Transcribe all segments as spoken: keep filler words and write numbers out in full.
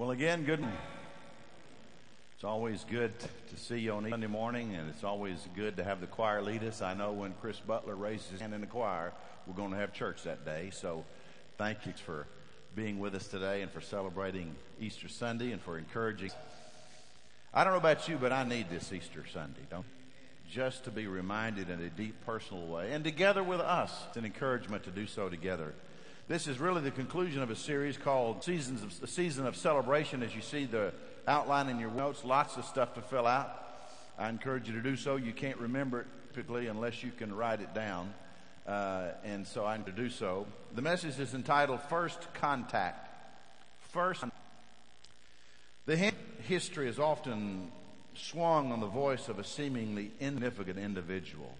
Well, again, good. It's always good to see you on Sunday morning, and it's always good to have the choir lead us. I know when Chris Butler raises his hand in the choir, we're going to have church that day. So thank you for being with us today and for celebrating Easter Sunday and for encouraging. I don't know about you, but I need this Easter Sunday, don't you? Just to be reminded in a deep personal way, and together with us, it's an encouragement to do so together. This is really the conclusion of a series called Seasons of, the Season of Celebration. As you see the outline in your notes, lots of stuff to fill out. I encourage you to do so. You can't remember it typically unless you can write it down, uh, and so I'm to do so. The message is entitled First Contact. First, the history is often swung on the voice of a seemingly insignificant individual.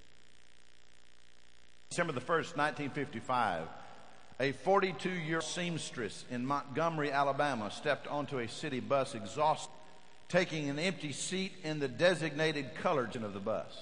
December the first, nineteen fifty-five, a forty-two-year-old seamstress in Montgomery, Alabama, stepped onto a city bus exhausted, taking an empty seat in the designated colored section of the bus.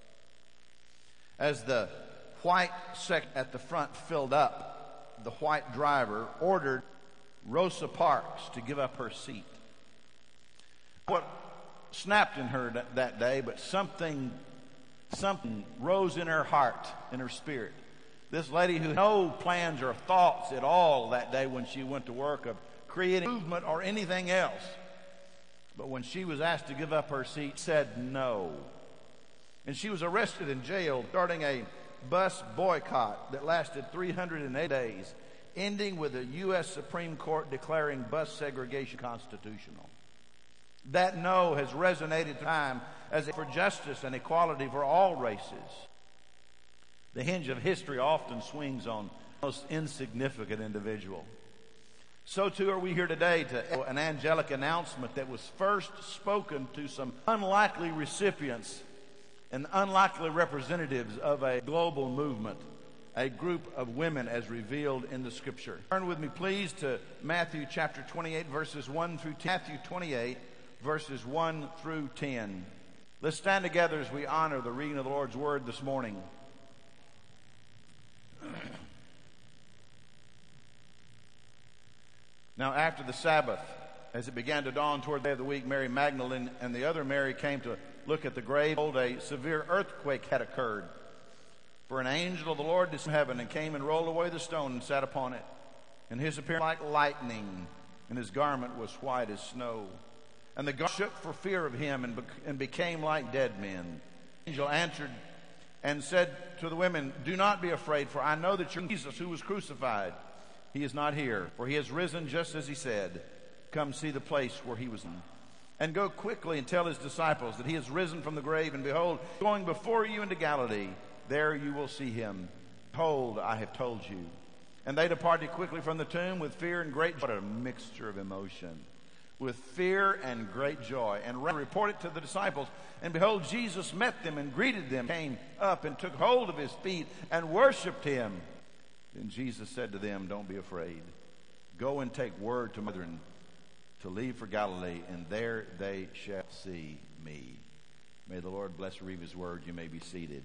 As the white section at the front filled up, the white driver ordered Rosa Parks to give up her seat. What snapped in her that, that day, but something, something rose in her heart, in her spirit. This lady who had no plans or thoughts at all that day when she went to work of creating movement or anything else. But when she was asked to give up her seat, said no. And she was arrested and jailed, starting a bus boycott that lasted three hundred eight days, ending with the U S Supreme Court declaring bus segregation constitutional. That no has resonated through time as a for justice and equality for all races. The hinge of history often swings on the most insignificant individual. So too are we here today to echo an angelic announcement that was first spoken to some unlikely recipients and unlikely representatives of a global movement, a group of women as revealed in the Scripture. Turn with me, please, to Matthew chapter twenty-eight, verses one through ten. Matthew twenty-eight, verses one through ten. Let's stand together as we honor the reading of the Lord's Word this morning. Now, after the Sabbath, as it began to dawn toward the day of the week, Mary Magdalene and the other Mary came to look at the grave. Behold, a severe earthquake had occurred. For an angel of the Lord descended from heaven and came and rolled away the stone and sat upon it. And his appearance like lightning, and his garment was white as snow. And the guards shook for fear of him and, bec- and became like dead men. The angel answered and said to the women, "Do not be afraid, for I know that you're Jesus who was crucified. He is not here, for he has risen just as he said. Come see the place where he was in. And go quickly and tell his disciples that he has risen from the grave, and behold, going before you into Galilee, there you will see him. Behold, I have told you." And they departed quickly from the tomb with fear and great joy. What a mixture of emotion. With fear and great joy, and reported to the disciples. And behold, Jesus met them and greeted them, came up and took hold of his feet and worshipped him. Then Jesus said to them, "Don't be afraid. Go and take word to my brethren to leave for Galilee, and there they shall see me." May the Lord bless and read his word. You may be seated.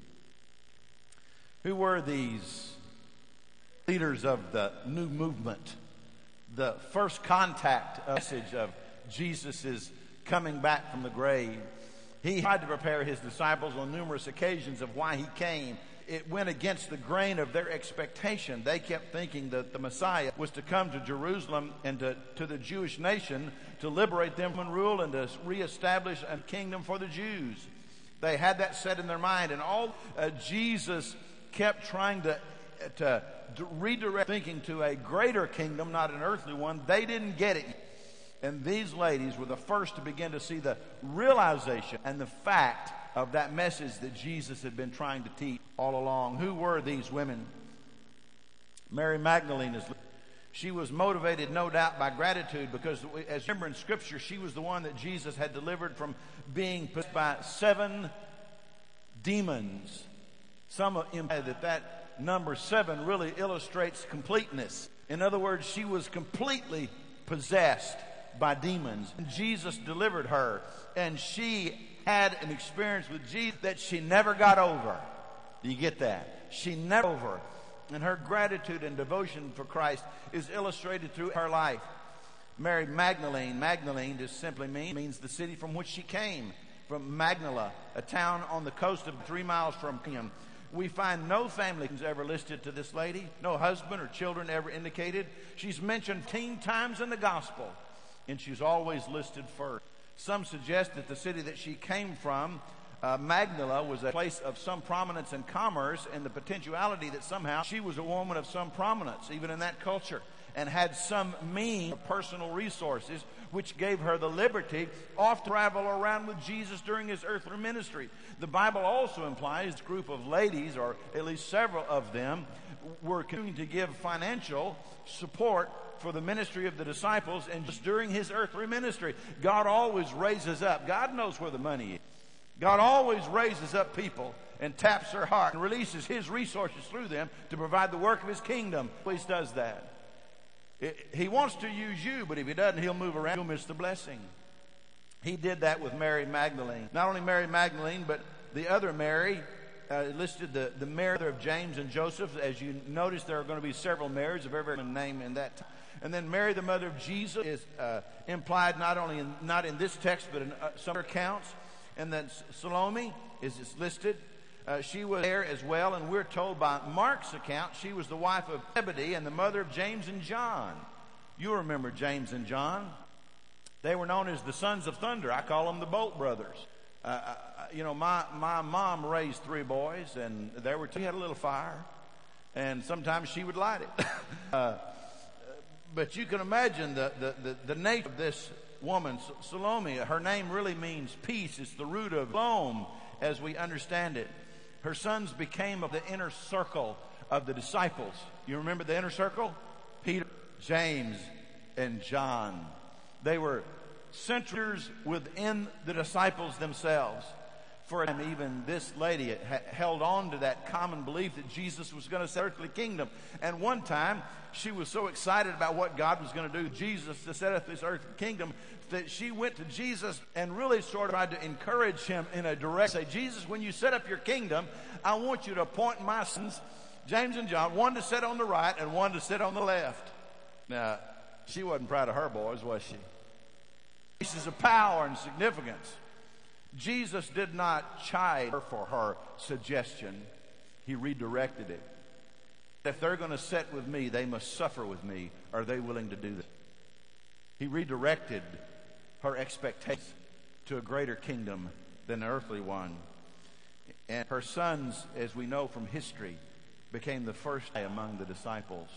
Who were these leaders of the new movement? The first contact message of Jesus' coming back from the grave. He tried to prepare his disciples on numerous occasions of why he came. It went against the grain of their expectation. They kept thinking that the Messiah was to come to Jerusalem and to, to the Jewish nation to liberate them from rule and to reestablish a kingdom for the Jews. They had that set in their mind, and all uh, Jesus kept trying to, to, to redirect thinking to a greater kingdom, not an earthly one. They didn't get it. And these ladies were the first to begin to see the realization and the fact of that message that Jesus had been trying to teach all along. Who were these women? Mary Magdalene, is, she was motivated, no doubt, by gratitude, because as you remember in Scripture, she was the one that Jesus had delivered from being possessed by seven demons. Some imply that that number seven really illustrates completeness. In other words, she was completely possessed by demons. And Jesus delivered her, and she had an experience with Jesus that she never got over. Do you get that? She never got over. And her gratitude and devotion for Christ is illustrated through her life. Mary Magdalene. Magdalene just simply mean, means the city from which she came, from Magdala, a town on the coast of three miles from Capernaum. We find no family ever listed to this lady, no husband or children ever indicated. She's mentioned fifteen times in the gospel, and she's always listed first. Some suggest that the city that she came from, uh, Magdala, was a place of some prominence and commerce, and the potentiality that somehow she was a woman of some prominence, even in that culture, and had some mean personal resources, which gave her the liberty off to travel around with Jesus during his earthly ministry. The Bible also implies a group of ladies, or at least several of them, were continuing to give financial support for the ministry of the disciples, and just during his earthly ministry. God always raises up. God knows where the money is. God always raises up people and taps their heart and releases his resources through them to provide the work of his kingdom. He always does that. It, he wants to use you, but if he doesn't, he'll move around. You'll miss the blessing. He did that with Mary Magdalene. Not only Mary Magdalene, but the other Mary, uh, listed the, the Mary of James and Joseph. As you notice, there are going to be several Marys of every name in that time. And then Mary, the mother of Jesus, is uh, implied not only in, not in this text, but in uh, some accounts. And then Salome is listed. Uh, she was there as well, and we're told by Mark's account she was the wife of Zebedee and the mother of James and John. You remember James and John. They were known as the sons of thunder. I call them the Bolt brothers. Uh, uh, you know, my, my mom raised three boys, and there were two. She had a little fire, and sometimes she would light it. uh, but you can imagine the, the, the, the nature of this woman, Salome. Her name really means peace. It's the root of Shalom, as we understand it. Her sons became of the inner circle of the disciples. You remember the inner circle? Peter, James, and John. They were centers within the disciples themselves. For a time, even this lady ha- held on to that common belief that Jesus was going to set earthly kingdom. And one time, she was so excited about what God was going to do, Jesus, to set up this earthly kingdom, that she went to Jesus and really sort of tried to encourage him in a direct say, Jesus, when you set up your kingdom, I want you to appoint my sons, James and John, one to sit on the right and one to sit on the left. Now, she wasn't proud of her boys, was she? Pieces of power and significance. Jesus did not chide her for her suggestion. He redirected it. If they're going to sit with me, they must suffer with me. Are they willing to do this? He redirected her expectations to a greater kingdom than the earthly one. And her sons, as we know from history, became the first among the disciples.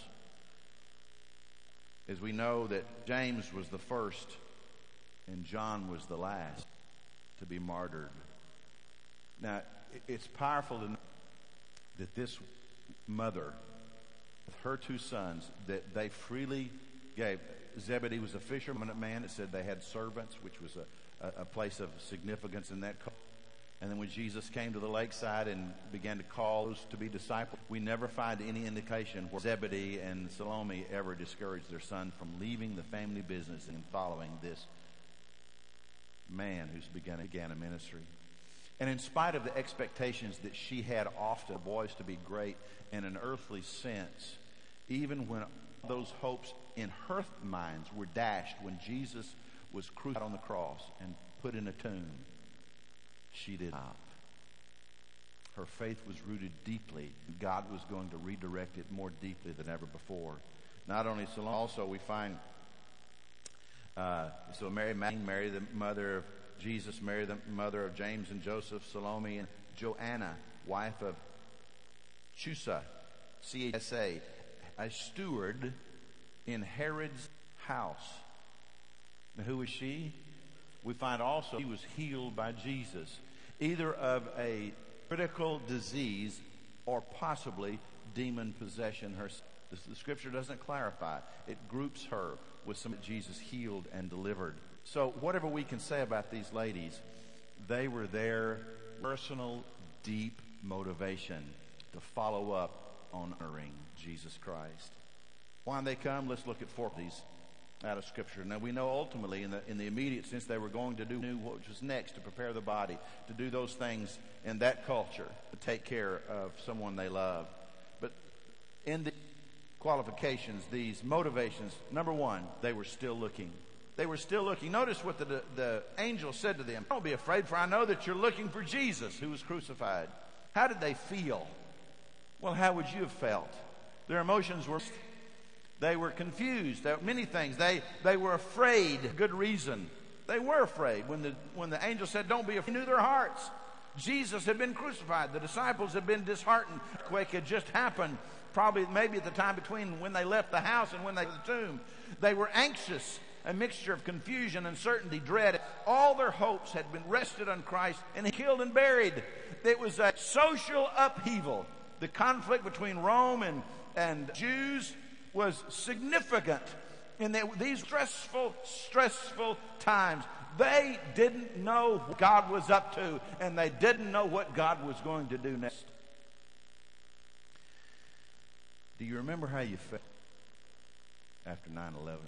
As we know that James was the first and John was the last to be martyred. Now, it's powerful to know that this mother, with her two sons, that they freely gave. Zebedee was a fisherman man. It said they had servants, which was a, a, a place of significance in that culture. And then when Jesus came to the lakeside and began to call those to be disciples, we never find any indication where Zebedee and Salome ever discouraged their son from leaving the family business and following this man who's began, began a ministry. And in spite of the expectations that she had often for boys to be great in an earthly sense, even when those hopes in her minds were dashed when Jesus was crucified on the cross and put in a tomb, she did not. Her faith was rooted deeply. God was going to redirect it more deeply than ever before. Not only so, also we find Uh, so Mary, Mary, the mother of Jesus, Mary, the mother of James and Joseph, Salome, and Joanna, wife of Chusa, C H S A, a steward in Herod's house. Now, who was she? We find also she was healed by Jesus, either of a critical disease or possibly demon possession herself. The, the scripture doesn't clarify. It groups her with some that Jesus healed and delivered. So whatever we can say about these ladies, they were their personal, deep motivation to follow up on honoring Jesus Christ. Why did they come? Let's look at four of these out of Scripture. Now we know ultimately in the in the immediate sense they were going to do what was next to prepare the body, to do those things in that culture, to take care of someone they loved. But in the qualifications, these motivations. Number one, they were still looking. They were still looking. Notice what the, the angel said to them. Don't be afraid, for I know that you're looking for Jesus who was crucified. How did they feel? Well, how would you have felt? Their emotions were, they were confused. There were many things. They, they were afraid. Good reason. They were afraid. When the, when the angel said, don't be afraid, they knew their hearts. Jesus had been crucified. The disciples had been disheartened. The earthquake had just happened, probably maybe at the time between when they left the house and when they left the tomb. They were anxious, a mixture of confusion, uncertainty, dread. All their hopes had been rested on Christ and he killed and buried. It was a social upheaval. The conflict between Rome and, and Jews was significant in the, these stressful, stressful times. They didn't know what God was up to, and they didn't know what God was going to do next. Do you remember how you felt after nine eleven?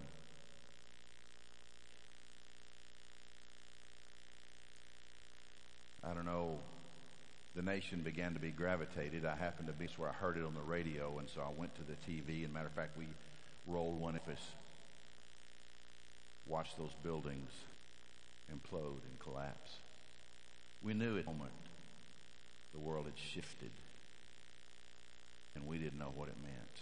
I don't know. The nation began to be gravitated. I happened to be where I heard it on the radio, and so I went to the T V. And matter of fact, we rolled one of us, watched those buildings implode and collapse. We knew at the moment the world had shifted, and we didn't know what it meant.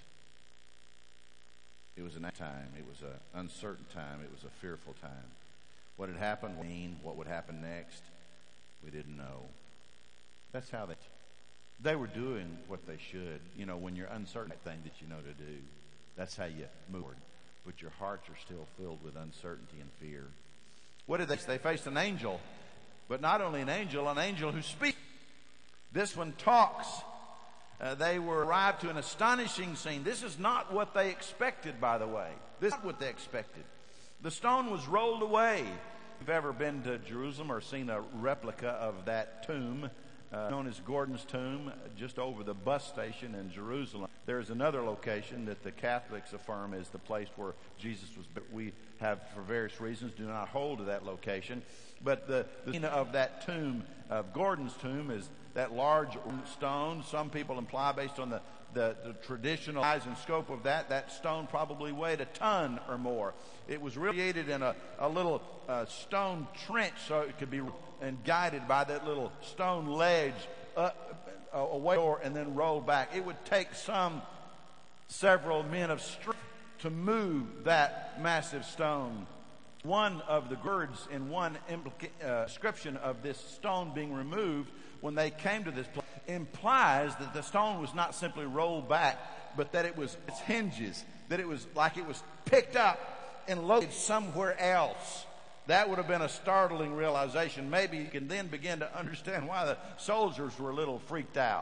It was a time. It was an uncertain time. It was a fearful time. What had happened, what would happen next, we didn't know. That's how they, they were doing what they should. You know, when you're uncertain, thing that you know to do, that's how you move forward. But your hearts are still filled with uncertainty and fear. What did they say? They faced an angel, but not only an angel, an angel who speaks. This one talks. Uh, they were arrived to an astonishing scene. This is not what they expected, by the way. This is not what they expected. The stone was rolled away. If you've ever been to Jerusalem or seen a replica of that tomb, uh, known as Gordon's Tomb, just over the bus station in Jerusalem, there's another location that the Catholics affirm is the place where Jesus was. We have, for various reasons, do not hold to that location. But the, the scene of that tomb, of Gordon's tomb, is that large stone. Some people imply, based on the, the, the traditional size and scope of that, that stone probably weighed a ton or more. It was created in a, a little uh, stone trench, so it could be and guided by that little stone ledge up, uh, away and then rolled back. It would take some several men of strength to move that massive stone. One of the words in one implica- uh, description of this stone being removed when they came to this place implies that the stone was not simply rolled back, but that it was its hinges, that it was like it was picked up and located somewhere else. That would have been a startling realization. Maybe you can then begin to understand why the soldiers were a little freaked out.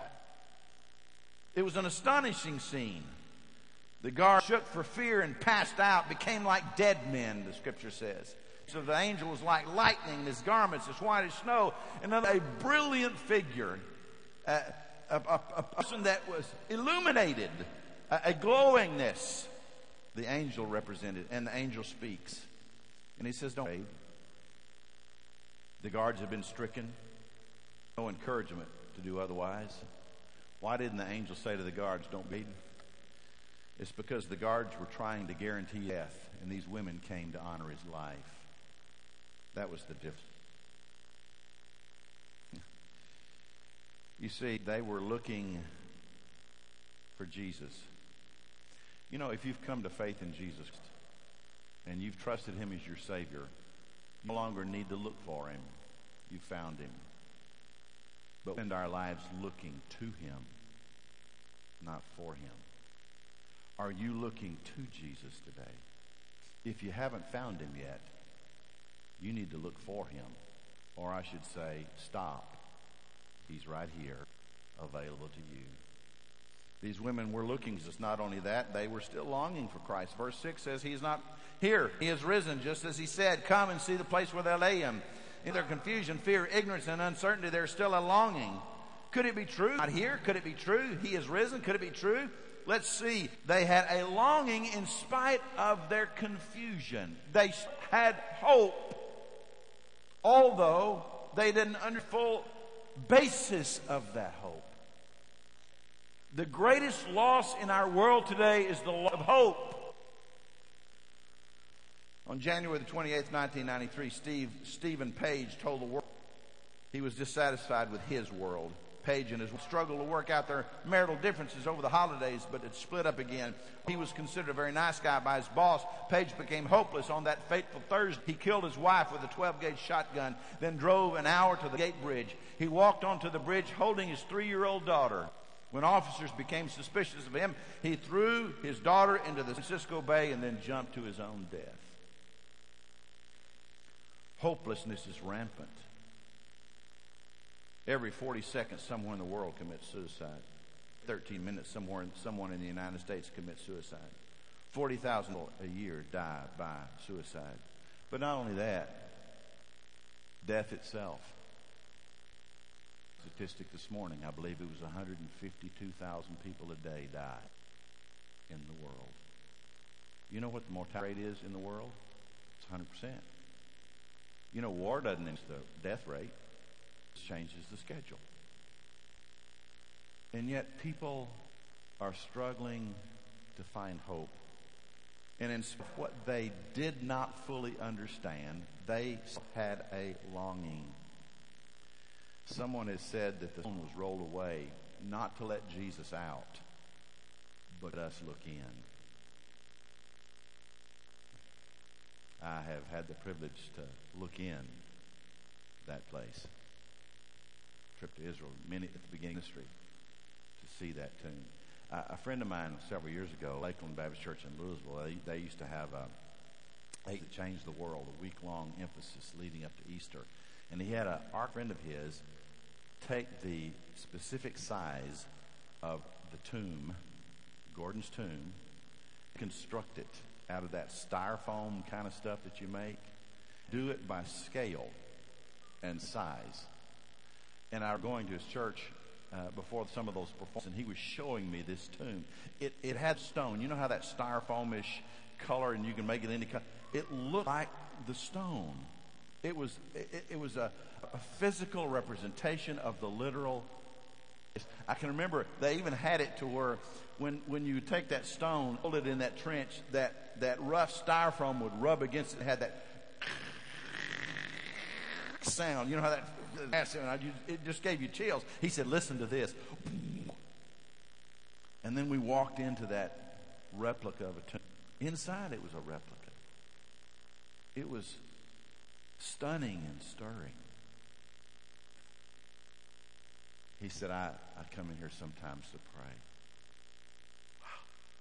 It was an astonishing scene. The guards shook for fear and passed out, became like dead men, the scripture says. So the angel was like lightning, his garments as white as snow, and then a brilliant figure, a, a, a, a person that was illuminated, a, a glowingness. The angel represented, and the angel speaks. And he says, don't be afraid. The guards have been stricken. No encouragement to do otherwise. Why didn't the angel say to the guards, don't be? It's because the guards were trying to guarantee death, and these women came to honor his life. That was the difference. You see, they were looking for Jesus. You know, if you've come to faith in Jesus and you've trusted him as your Savior, you no longer need to look for him. You found him. But we spend our lives looking to him, not for him. Are you looking to Jesus today? If you haven't found him yet, you need to look for him. Or I should say, stop. He's right here, available to you. These women were looking. Just not only that, they were still longing for Christ. Verse six says, he is not here. He is risen, just as he said. Come and see the place where they lay him. In their confusion, fear, ignorance, and uncertainty, there's still a longing. Could it be true? Not here. Could it be true? He is risen. Could it be true? Let's see. They had a longing in spite of their confusion. They had hope, although they didn't understand the full basis of that hope. The greatest loss in our world today is the loss of hope. On January the twenty-eighth, nineteen ninety-three, Steve, Stephen Page told the world he was dissatisfied with his world. Page and his struggled to work out their marital differences over the holidays, but it split up again. He was considered a very nice guy by his boss. Page became hopeless on that fateful Thursday. He killed his wife with a twelve gauge shotgun, then drove an hour to the gate bridge. He walked onto the bridge holding his three-year-old daughter. When officers became suspicious of him, he threw his daughter into the San Francisco Bay and then jumped to his own death. Hopelessness is rampant. Every forty seconds, someone in the world commits suicide. thirteen minutes, somewhere, someone in the United States commits suicide. forty thousand a year die by suicide. But not only that, death itself. Statistic this morning, I believe it was one hundred fifty-two thousand people a day die in the world. You know what the mortality rate is in the world? It's one hundred percent. You know, war doesn't increase the death rate. Changes the schedule. And yet people are struggling to find hope. And in spite of what they did not fully understand, they had a longing. Someone has said that the stone was rolled away not to let Jesus out, but let us look in. I have had the privilege to look in that place. Trip to Israel, many at the beginning of the ministry, to see that tomb. Uh, a friend of mine several years ago, Lakeland Baptist Church in Louisville, they, they used to have a they changed the world, a week-long emphasis leading up to Easter, and he had a our friend of his take the specific size of the tomb, Gordon's tomb, construct it out of that styrofoam kind of stuff that you make, do it by scale and size. And I was going to his church uh, before some of those performances, and he was showing me this tomb. It it had stone. You know how that styrofoamish color, and you can make it any color. It looked like the stone. It was it, it was a, a physical representation of the literal. I can remember they even had it to where when when you take that stone, hold it in that trench, that that rough styrofoam would rub against it. It had that sound. You know how that. It just gave you chills. He said, listen to this. And then we walked into that replica of a tomb. Inside it was a replica. It was stunning and stirring. He said, I, I come in here sometimes to pray. Wow.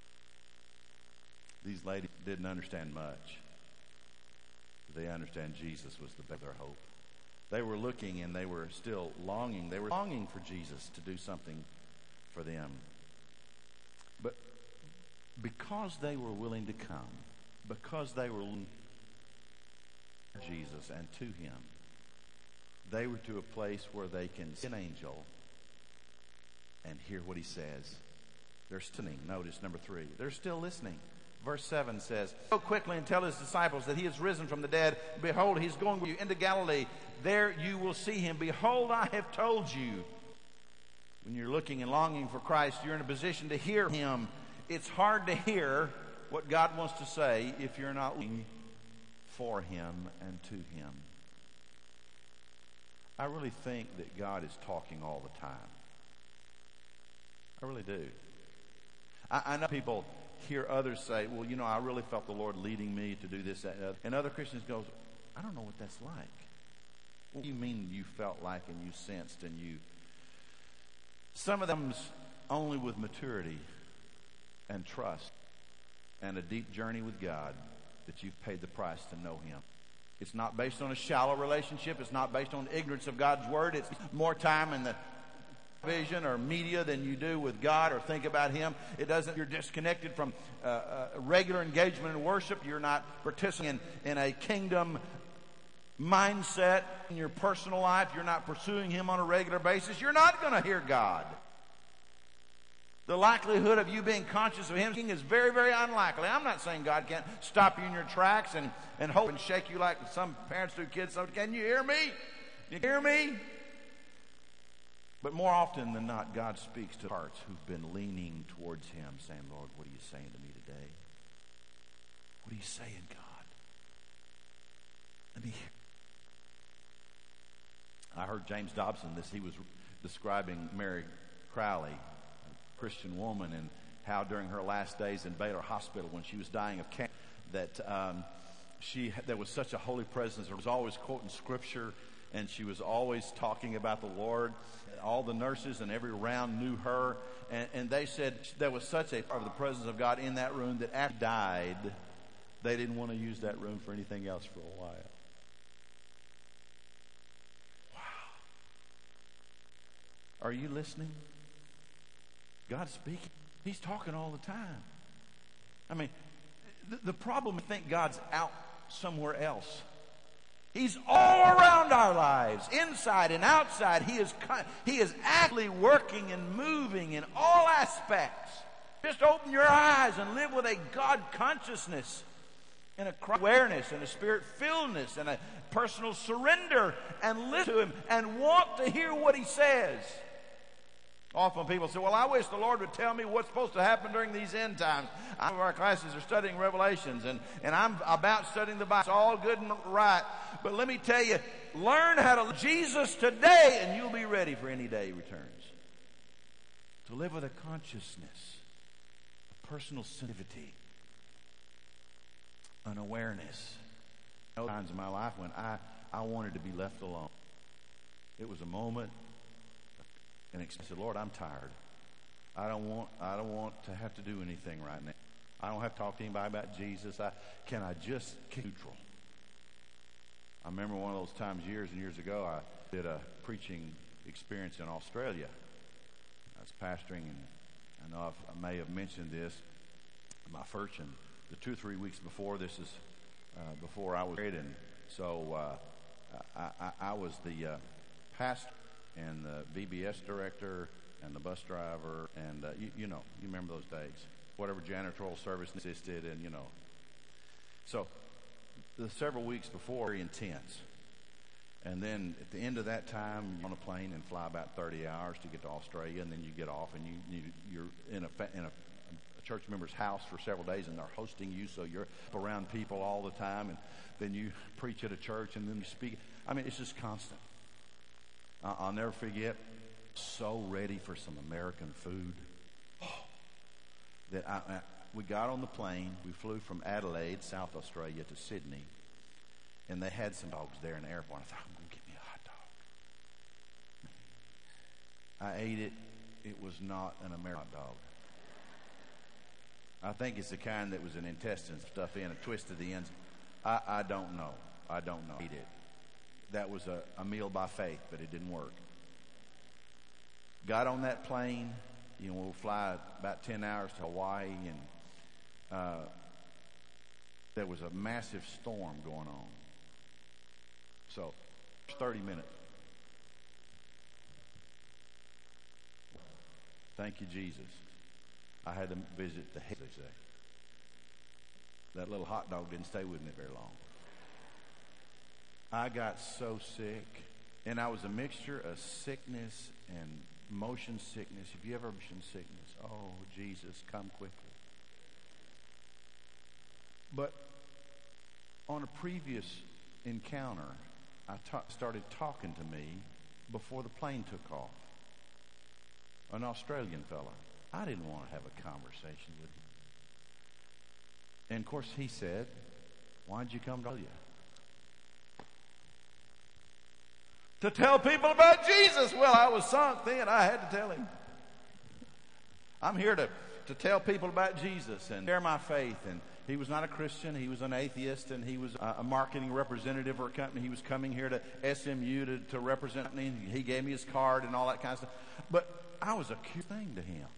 These ladies didn't understand much. They understand Jesus was the best of their hope. They were looking and they were still longing. They were longing for Jesus to do something for them. But because they were willing to come, because they were willing to Jesus and to Him, they were to a place where they can see an angel and hear what He says. They're listening. Notice number three. They're still listening. Verse seven says, go quickly and tell His disciples that He is risen from the dead. Behold, He's going with you into Galilee. There you will see Him. Behold, I have told you. When you're looking and longing for Christ, you're in a position to hear Him. It's hard to hear what God wants to say if you're not looking for Him and to Him. I really think that God is talking all the time. I really do. I, I know people hear others say, well, you know, I really felt the Lord leading me to do this, that, and other. And other Christians go, I don't know what that's like. What do you mean you felt like and you sensed and you... Some of them's only with maturity and trust and a deep journey with God that you've paid the price to know Him. It's not based on a shallow relationship. It's not based on ignorance of God's Word. It's more time in the vision or media than you do with God or think about Him. It doesn't, you're disconnected from uh, uh, regular engagement in worship. You're not participating in, in a kingdom mindset in your personal life. You're not pursuing Him on a regular basis. You're not going to hear God. The likelihood of you being conscious of Him is very, very unlikely. I'm not saying God can't stop you in your tracks and, and hope and shake you like some parents do kids. So can you hear me? You hear me? But more often than not, God speaks to hearts who've been leaning towards Him, saying, Lord, what are you saying to me today? What are you saying, God? Let me hear. I heard James Dobson, this, he was describing Mary Crowley, a Christian woman, and how during her last days in Baylor Hospital when she was dying of cancer, that um, she there was such a holy presence. There was always quoting scripture, and she was always talking about the Lord. All the nurses and every round knew her, and, and they said there was such a part of the presence of God in that room that after she died, they didn't want to use that room for anything else for a while. Are you listening? God's speaking. He's talking all the time. I mean, the, the problem, I think God's out somewhere else. He's all around our lives, inside and outside. He is, he is actively working and moving in all aspects. Just open your eyes and live with a God consciousness and a Christ awareness and a spirit filledness and a personal surrender, and listen to Him and want to hear what He says. Often people say, well, I wish the Lord would tell me what's supposed to happen during these end times. Some of our classes are studying Revelations, and, and I'm about studying the Bible. It's all good and right. But let me tell you, learn how to love Jesus today, and you'll be ready for any day He returns. To live with a consciousness, a personal sensitivity, an awareness. There were times in my life when I, I wanted to be left alone. It was a moment. And I said, Lord, I'm tired. I don't want I don't want to have to do anything right now. I don't have to talk to anybody about Jesus. I, can I just keep neutral? I remember one of those times years and years ago, I did a preaching experience in Australia. I was pastoring, and I know I've, I may have mentioned this. My first and the two or three weeks before this is uh, before I was married, and so uh, I, I, I was the uh, pastor and the V B S director and the bus driver, and uh, you, you know, you remember those days. Whatever janitorial service existed, and you know. So the several weeks before, very intense. And then at the end of that time, you're on a plane and fly about thirty hours to get to Australia, and then you get off, and you, you you're in a in a, a church member's house for several days, and they're hosting you, so you're around people all the time, and then you preach at a church, and then you speak. I mean, it's just constant. I'll never forget, so ready for some American food that I, I, we got on the plane. We flew from Adelaide, South Australia, to Sydney, and they had some dogs there in the airport. I thought, I'm going to get me a hot dog. I ate it. It was not an American hot dog. I think it's the kind that was an intestine stuff in and twisted the ends. I, I don't know. I don't know. I ate it. That was a, a meal by faith, but it didn't work. Got on that plane. You know, we'll fly about ten hours to Hawaii, and uh, there was a massive storm going on. So, thirty minutes. Thank you, Jesus. I had to visit the head, they say. That little hot dog didn't stay with me very long. I got so sick, and I was a mixture of sickness and motion sickness. Have you ever motion sickness? Oh, Jesus, come quickly. But on a previous encounter, I ta- started talking to me before the plane took off. An Australian fella. I didn't want to have a conversation with him. And of course he said, why'd you come to Australia? To tell people about Jesus. Well, I was sunk then. I had to tell him. I'm here to, to tell people about Jesus and share my faith. And he was not a Christian. He was an atheist, and he was a, a marketing representative for a company. He was coming here to S M U to, to represent me. He gave me his card and all that kind of stuff. But I was a cute thing to him.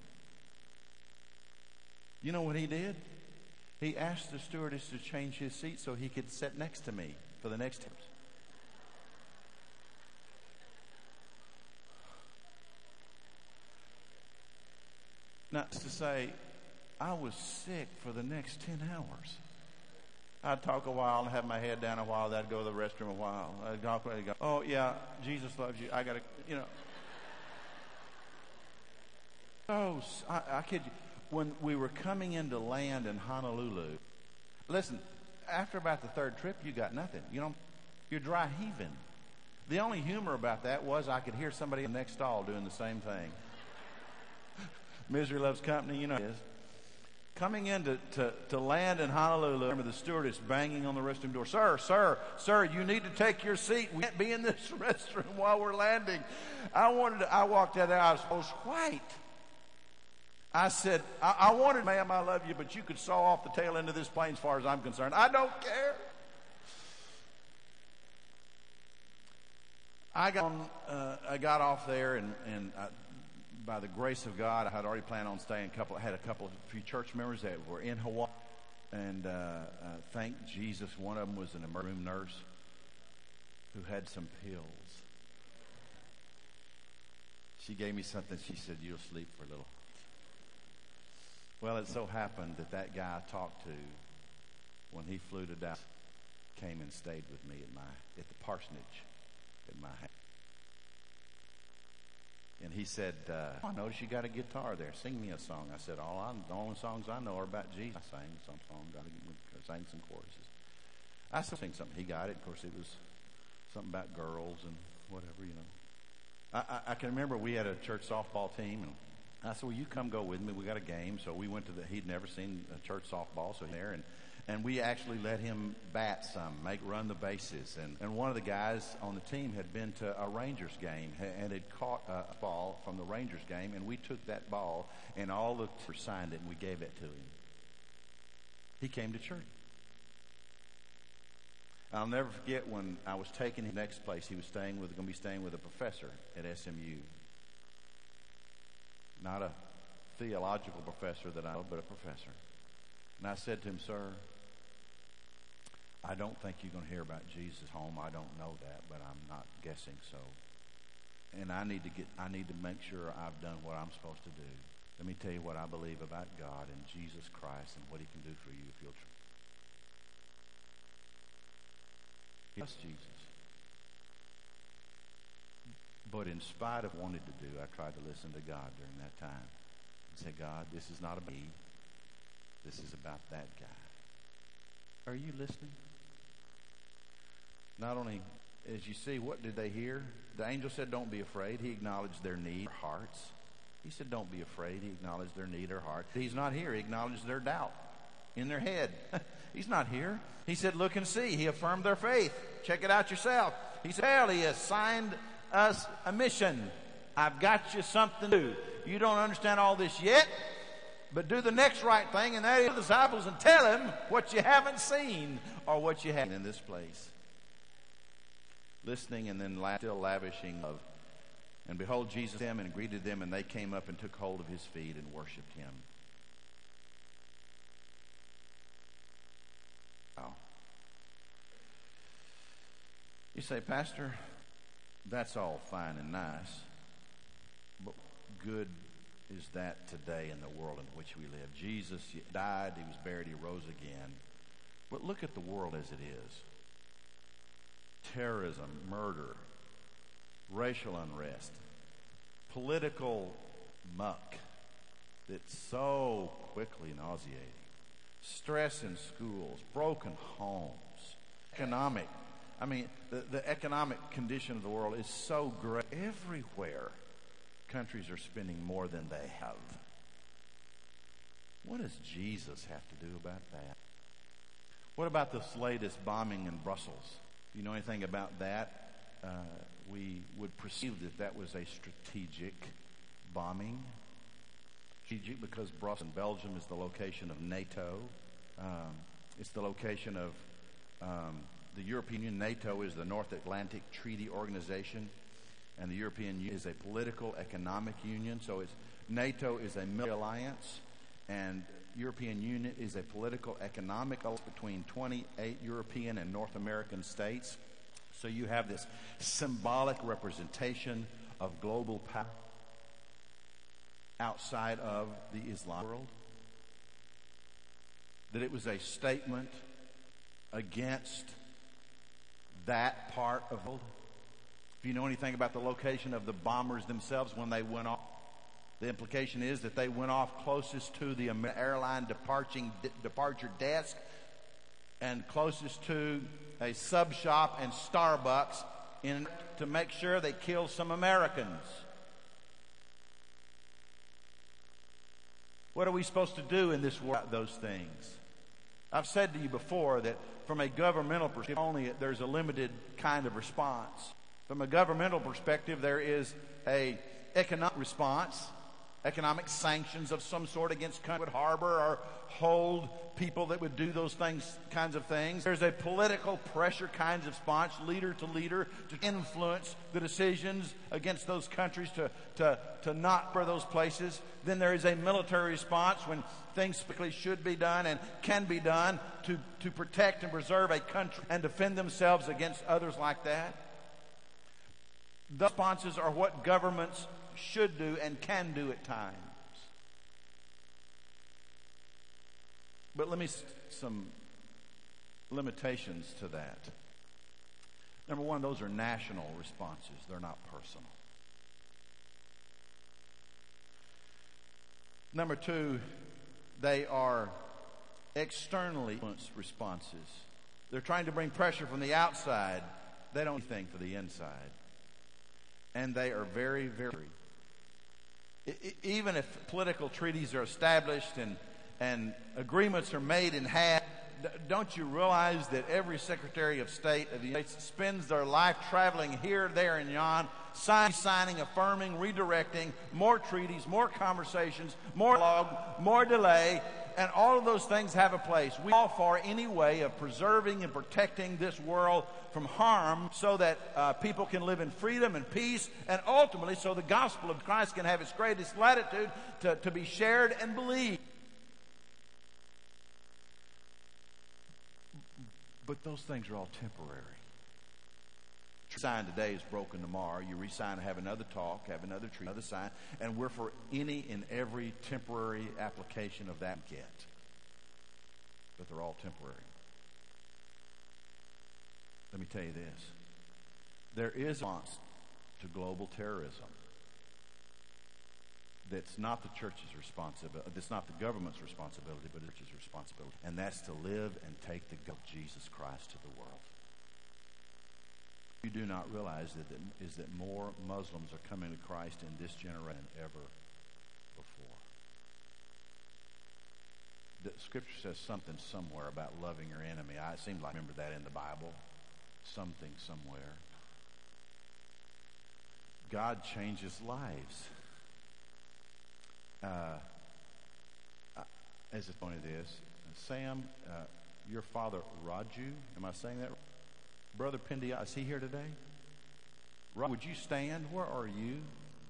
You know what he did? He asked the stewardess to change his seat so he could sit next to me for the next times. Now, to say, I was sick for the next ten hours. I'd talk a while and have my head down a while. Then I'd go to the restroom a while. I'd go, I'd go, oh, yeah, Jesus loves you. I got to, you know. Oh, I, I kid you. When we were coming into land in Honolulu, listen, after about the third trip, you got nothing. You know, you're dry heaving. The only humor about that was I could hear somebody in the next stall doing the same thing. Misery loves company, you know it is. Coming into to, to land in Honolulu, I remember the stewardess banging on the restroom door. Sir, sir, sir, you need to take your seat. We can't be in this restroom while we're landing. I wanted to, I walked out there, I was, I was white. I said, I, I wanted, ma'am, I love you, but you could saw off the tail end of this plane as far as I'm concerned. I don't care. I got on, uh, I got off there, and, and I, by the grace of God, I had already planned on staying. A couple, I had a couple of few church members that were in Hawaii, and uh, uh, thank Jesus, one of them was an emergency room nurse who had some pills. She gave me something. She said, "You'll sleep for a little." Well, it so happened that that guy I talked to, when he flew to Dallas, came and stayed with me at my at the parsonage at my house. And he said, uh, "I noticed you got a guitar there. Sing me a song." I said, "All I, the only songs I know are about Jesus." I sang some song, got to sang some choruses. I still sing something. He got it. Of course, it was something about girls and whatever, you know. I, I, I can remember we had a church softball team, and I said, "Well, you come go with me. We got a game." So we went to the. He'd never seen a church softball, so there and. And we actually let him bat some, make run the bases. And, and one of the guys on the team had been to a Rangers game and had caught a ball from the Rangers game. And we took that ball and all the teams signed it and we gave it to him. He came to church. I'll never forget when I was taking him to the next place. He was staying with, going to be staying with a professor at S M U. Not a theological professor that I know, but a professor. And I said to him, "Sir, I don't think you're going to hear about Jesus at home. I don't know that, but I'm not guessing so. And I need to get, I need to make sure I've done what I'm supposed to do. Let me tell you what I believe about God and Jesus Christ and what He can do for you if you'll trust Jesus." But in spite of wanting to do, I tried to listen to God during that time and say, "God, this is not about me. This is about that guy. Are you listening?" Not only, as you see, what did they hear? The angel said, "Don't be afraid." He acknowledged their need, their hearts. He said, "Don't be afraid." He acknowledged their need, their heart. He's not here. He acknowledged their doubt in their head. He's not here. He said, "Look and see." He affirmed their faith. Check it out yourself. He said, "Well, He assigned us a mission. I've got you something to do. You don't understand all this yet, but do the next right thing, and that is the disciples and tell them what you haven't seen or what you haven't in this place." Listening and then still lavishing love. And behold, Jesus came and greeted them, and they came up and took hold of His feet and worshipped Him. Wow. You say, "Pastor, that's all fine and nice, but good is that today in the world in which we live? Jesus died, He was buried, He rose again. But look at the world as it is. Terrorism, murder, racial unrest, political muck that's so quickly nauseating, stress in schools, broken homes, economic, I mean, the, the economic condition of the world is so great. Everywhere, countries are spending more than they have. What does Jesus have to do about that? What about this latest bombing in Brussels? Do you know anything about that? Uh, we would perceive that that was a strategic bombing. Strategic because Brussels in Belgium is the location of NATO. Um, it's the location of um, the European Union. NATO is the North Atlantic Treaty Organization, and the European Union is a political economic union. So it's NATO is a military alliance, and European Union is a political economic alliance between twenty-eight European and North American states. So you have this symbolic representation of global power outside of the Islamic world. That it was a statement against that part of the world. If you know anything about the location of the bombers themselves when they went off, The implication is that they went off closest to the airline departing, departure desk and closest to a sub shop and Starbucks in to make sure they killed some Americans. What are we supposed to do in this world about those things? I've said to you before that from a governmental perspective, only there's a limited kind of response. From a governmental perspective, there is a economic response, economic sanctions of some sort against countries that would harbor or hold people that would do those things, kinds of things. There's a political pressure kinds of response, leader to leader, to influence the decisions against those countries to, to, to not for those places. Then there is a military response when things typically should be done and can be done to, to protect and preserve a country and defend themselves against others like that. The responses are what governments should do and can do at times. But let me some limitations to that. Number one, those are national responses. They're not personal. Number two, they are externally influenced responses. They're trying to bring pressure from the outside. They don't do anything for the inside. And they are very, very... Even if political treaties are established and, and agreements are made and had, don't you realize that every Secretary of State of the United States spends their life traveling here, there, and yon, signing, signing, affirming, redirecting, more treaties, more conversations, more dialogue, more delay, and all of those things have a place. We call for any way of preserving and protecting this world from harm so that uh, people can live in freedom and peace, and ultimately so the gospel of Christ can have its greatest latitude to, to be shared and believed. But those things are all temporary. Sign today is broken tomorrow. You re-sign, have another talk, have another treaty, another sign, and we're for any and every temporary application of that get. But they're all temporary. Let me tell you this. There is a response to global terrorism that's not the church's responsibility, that's not the government's responsibility, but the church's responsibility. And that's to live and take the gospel of Jesus Christ to the world. You do not realize that, that is that more Muslims are coming to Christ in this generation than ever before. The scripture says something somewhere about loving your enemy. I seem like I remember that in the Bible. Something somewhere. God changes lives. Uh, as a point of this, Sam, uh, your father Raju, am I saying that right? Brother Pendia, is he here today? Raj, would you stand? Where are you?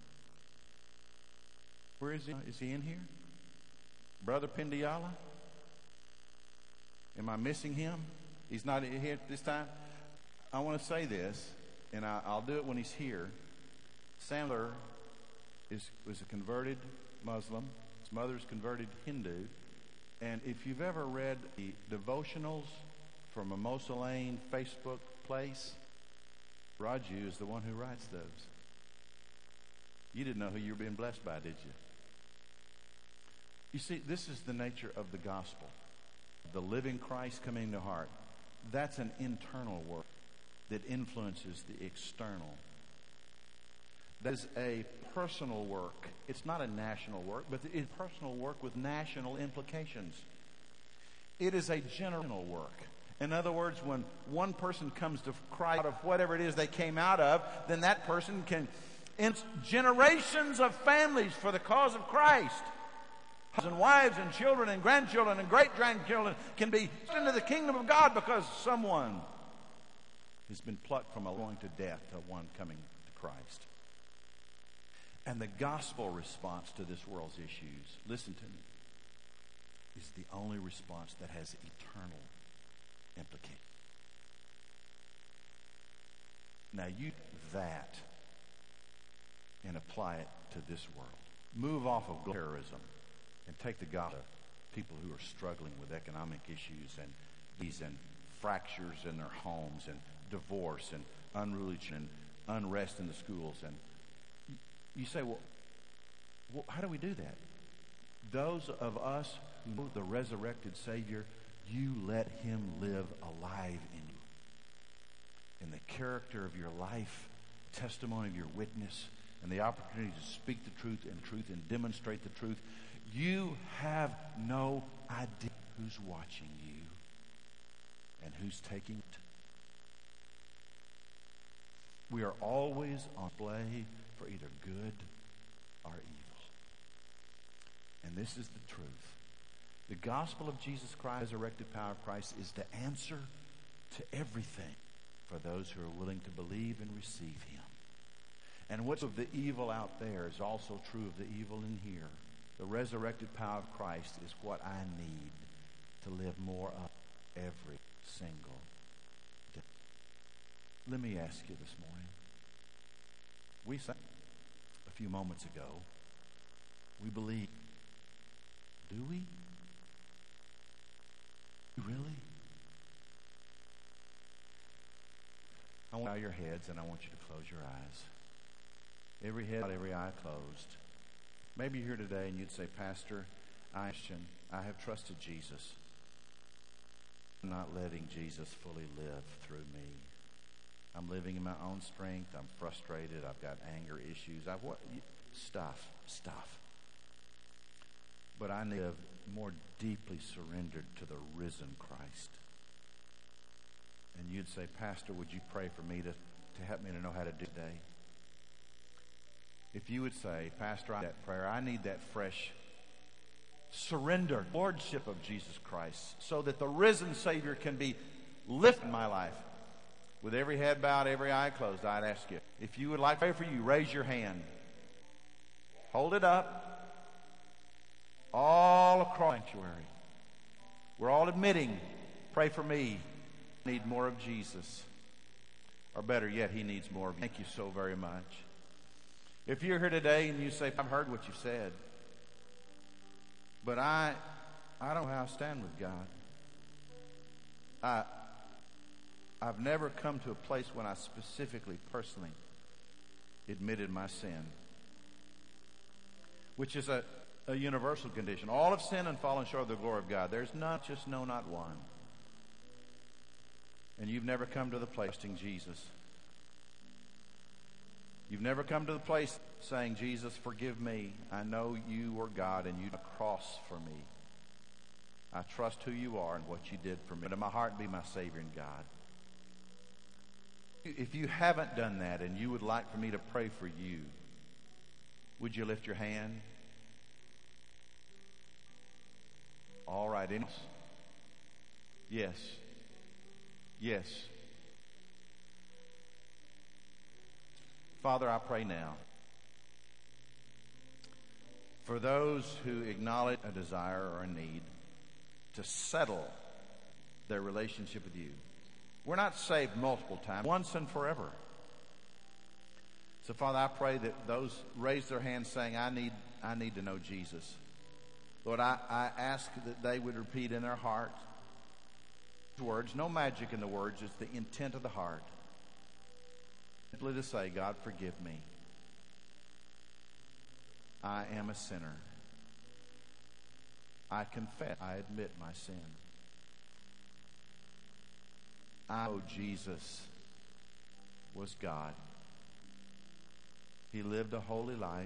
Where is he? Is he in here? Brother Pendiala? Am I missing him? He's not here at this time? I want to say this, and I, I'll do it when he's here. Sandler is was a converted Muslim. His mother's converted Hindu. And if you've ever read the devotionals from a Mimosa Lane Facebook place, Raju is the one who writes those. You didn't know who you were being blessed by, did you? You see, this is the nature of the gospel. The living Christ coming to heart. That's an internal work that influences the external. That is a personal work. It's not a national work, but it's personal work with national implications. It is a general work. In other words, when one person comes to Christ out of whatever it is they came out of, then that person can, in generations of families for the cause of Christ, husbands and wives and children and grandchildren and great-grandchildren can be into the kingdom of God because someone has been plucked from a going to death to one coming to Christ. And the gospel response to this world's issues, listen to me, is the only response that has eternal implications. Now you do that and apply it to this world. Move off of terrorism and take the gospel to people who are struggling with economic issues and these and fractures in their homes and divorce and unruly and unrest in the schools. And you say, well, Well, how do we do that? Those of us who know the resurrected Savior, you let him live alive in you. In the character of your life, testimony of your witness, and the opportunity to speak the truth in truth and demonstrate the truth. You have no idea who's watching you and who's taking it. We are always on display for either good or evil. And this is the truth. The gospel of Jesus Christ, the resurrected power of Christ, is the answer to everything for those who are willing to believe and receive him. And what's of the evil out there is also true of the evil in here. The resurrected power of Christ is what I need to live more of every single day. Let me ask you this morning. We sang a few moments ago, we believe. Do we? Really? I want you to bow your heads and I want you to close your eyes. Every head, every eye closed. Maybe you're here today and you'd say, Pastor, I I have trusted Jesus. I'm not letting Jesus fully live through me. I'm living in my own strength. I'm frustrated. I've got anger issues. I've what stuff, stuff. But I live more deeply surrendered to the risen Christ. And you'd say, Pastor, would you pray for me to, to help me to know how to do today? If you would say, Pastor, I need that prayer. I need that fresh surrender, lordship of Jesus Christ, so that the risen Savior can be lifted in my life. With every head bowed, every eye closed, I'd ask you, if you would like to pray for you, raise your hand. Hold it up. All across the sanctuary. We're all admitting, pray for me. I need more of Jesus. Or better yet, he needs more of you. Thank you so very much. If you're here today and you say, I've heard what you said, but I I don't know how I stand with God. I, I've never come to a place when I specifically, personally admitted my sin, which is a, a universal condition. All have sinned and fallen short of the glory of God. There's not just no, not one. And you've never come to the place trusting Jesus. You've never come to the place saying, Jesus, forgive me. I know you are God and you died on the cross for me. I trust who you are and what you did for me. But in my heart, be my Savior and God. If you haven't done that and you would like for me to pray for you, would you lift your hand? All right. Anyone else? Yes. Yes. Father, I pray now for those who acknowledge a desire or a need to settle their relationship with you. We're not saved multiple times, once and forever. So, Father, I pray that those raise their hands saying, I need, I need to know Jesus. Lord, I, I ask that they would repeat in their heart words, no magic in the words, it's the intent of the heart. Simply to say, God, forgive me. I am a sinner. I confess, I admit my sin. I know Jesus was God. He lived a holy life.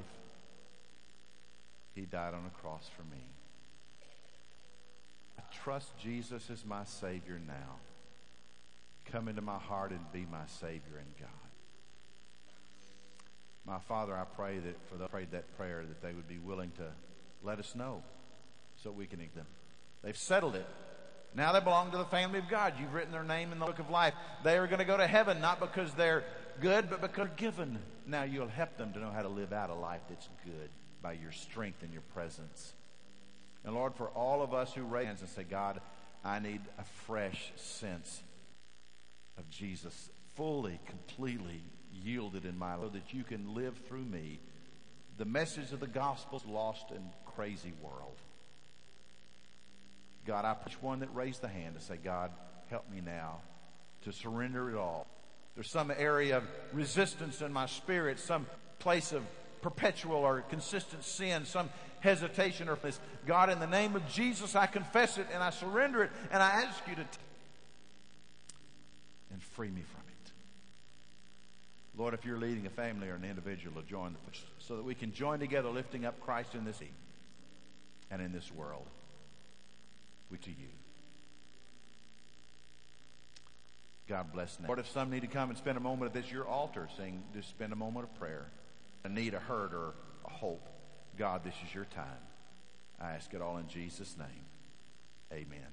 He died on a cross for me. I trust Jesus as my Savior now. Come into my heart and be my Savior and God. My Father, I pray that for those who prayed that prayer, that they would be willing to let us know so we can eat them. They've settled it. Now they belong to the family of God. You've written their name in the book of life. They are going to go to heaven, not because they're good, but because they're given. Now you'll help them to know how to live out a life that's good by your strength and your presence. And Lord, for all of us who raise hands and say, God, I need a fresh sense of Jesus, fully, completely yielded in my life, so that you can live through me the message of the gospel's lost and crazy world. God, I pray each one that raised the hand to say, God, help me now to surrender it all. There's some area of resistance in my spirit, some place of perpetual or consistent sin, some hesitation or this. God, in the name of Jesus, I confess it and I surrender it, and I ask you to t- and free me from it. Lord, if you're leading a family or an individual to join, the, so that we can join together lifting up Christ in this heat and in this world, we to you. God bless them. Lord, if some need to come and spend a moment at this your altar, saying, just spend a moment of prayer, a need, a hurt, or a hope, God, this is your time. I ask it all in Jesus' name. Amen.